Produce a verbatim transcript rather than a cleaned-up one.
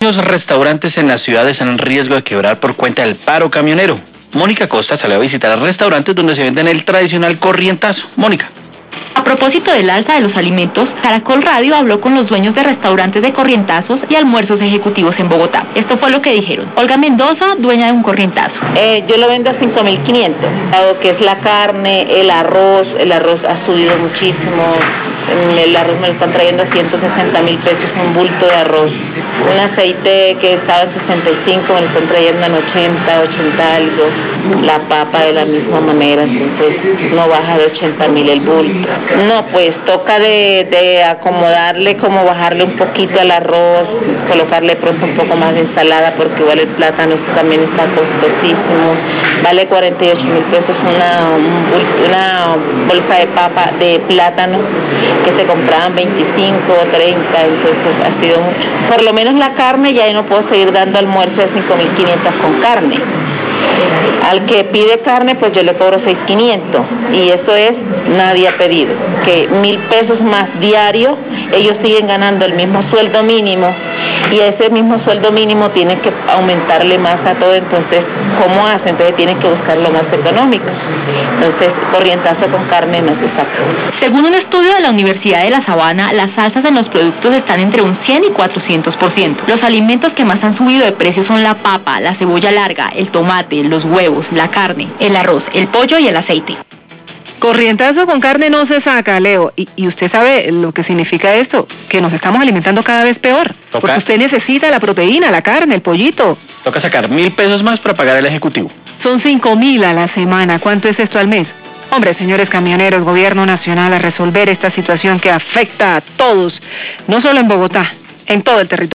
Numerosos restaurantes en la ciudad están en riesgo de quebrar por cuenta del paro camionero. Mónica Costa salió a visitar restaurantes donde se venden el tradicional corrientazo. Mónica. A propósito del alza de los alimentos, Caracol Radio habló con los dueños de restaurantes de corrientazos y almuerzos ejecutivos en Bogotá. Esto fue lo que dijeron. Olga Mendoza, dueña de un corrientazo. Eh, yo lo vendo a cinco mil quinientos, dado que es la carne, el arroz, el arroz ha subido muchísimo, el arroz me lo están trayendo a ciento sesenta mil pesos, un bulto de arroz. Un aceite que estaba en sesenta y cinco, me lo están trayendo en ochenta, ochenta algo. La papa de la misma manera, entonces no baja de ochenta mil el bulto. No, pues toca de, de acomodarle, como bajarle un poquito al arroz, colocarle pronto un poco más de ensalada, porque igual el plátano también está costosísimo. Vale cuarenta y ocho mil pesos una, una bolsa de papa de plátano, que se compraban veinticinco o treinta, entonces ha sido mucho. Por lo menos la carne, ya no puedo seguir dando almuerzo de cinco mil quinientos con carne. Al que pide carne, pues yo le cobro seis mil quinientos, y eso es, nadie ha pedido, que mil pesos más diario, ellos siguen ganando el mismo sueldo mínimo, y ese mismo sueldo mínimo tienen que aumentarle más a todo, entonces, ¿cómo hacen? Entonces tienen que buscar lo más económico, entonces, corrientazo con carne no se saca. Según un estudio de la Universidad de La Sabana, las alzas en los productos están entre un cien y cuatrocientos por ciento. Los alimentos que más han subido de precio son la papa, la cebolla larga, el tomate, los huevos, la carne, el arroz, el pollo y el aceite. Corrientazo con carne no se saca, Leo. Y, y usted sabe lo que significa esto, que nos estamos alimentando cada vez peor. Toca. Porque usted necesita la proteína, la carne, el pollito. Toca sacar mil pesos más para pagar el ejecutivo. Son cinco mil a la semana. ¿Cuánto es esto al mes? Hombre, señores camioneros, gobierno nacional, a resolver esta situación que afecta a todos, no solo en Bogotá, en todo el territorio.